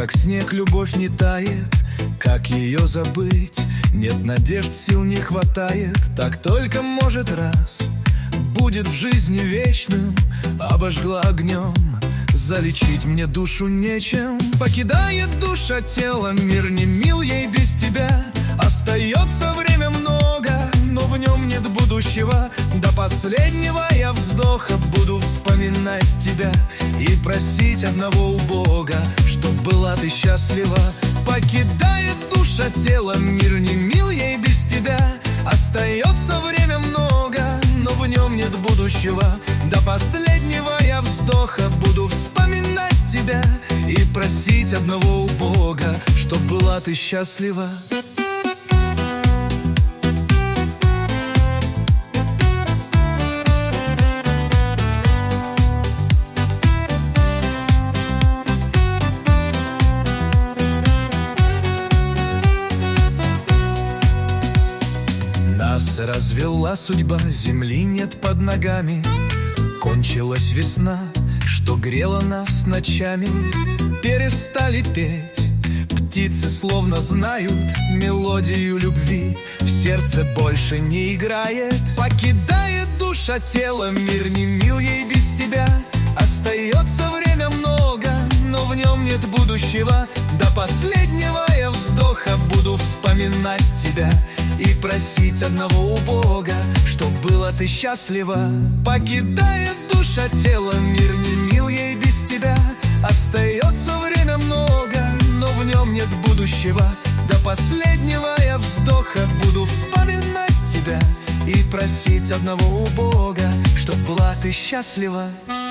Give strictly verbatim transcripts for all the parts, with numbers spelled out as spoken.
как снег, любовь не тает, как ее забыть? Нет надежд, сил не хватает, так только может раз. Будет в жизни вечным, обожгла огнем, залечить мне душу нечем. Покидает душа тело, мир не мил ей без тебя. Остается время много, но в нем нет будущего. До последнего я вздоха буду вспоминать тебя и просить одного у Бога, чтоб была ты счастлива. Покидает душа тело, мир не мил ей без тебя. Остается время много, но в нем нет будущего. До последнего я вздоха буду вспоминать тебя и просить одного у Бога, чтоб была ты счастлива. Нас развела судьба, земли нет под ногами. Кончилась весна, что грела нас ночами. Перестали петь, птицы словно знают мелодию любви. В сердце больше не играет. Покидает душа тело, мир не мил ей без тебя. Остается время много, но в нем нет будущего. До последнего я вздоха буду вспоминать тебя и просить одного у Бога, чтоб была ты счастлива. Покидает душа тело, мир не мил ей без тебя. Остается время много, но в нем нет будущего. До последнего я вздоха буду вспоминать тебя и просить одного у Бога, чтоб была ты счастлива.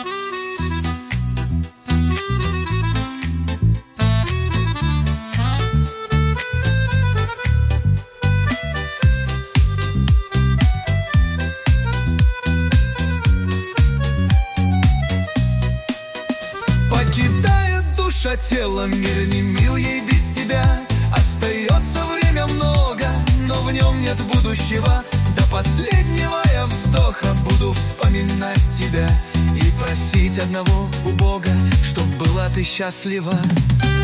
Душа тело, мир не мил ей без тебя. Остается время много, но в нем нет будущего. До последнего я вздоха буду вспоминать тебя и просить одного у Бога, чтоб была ты счастлива.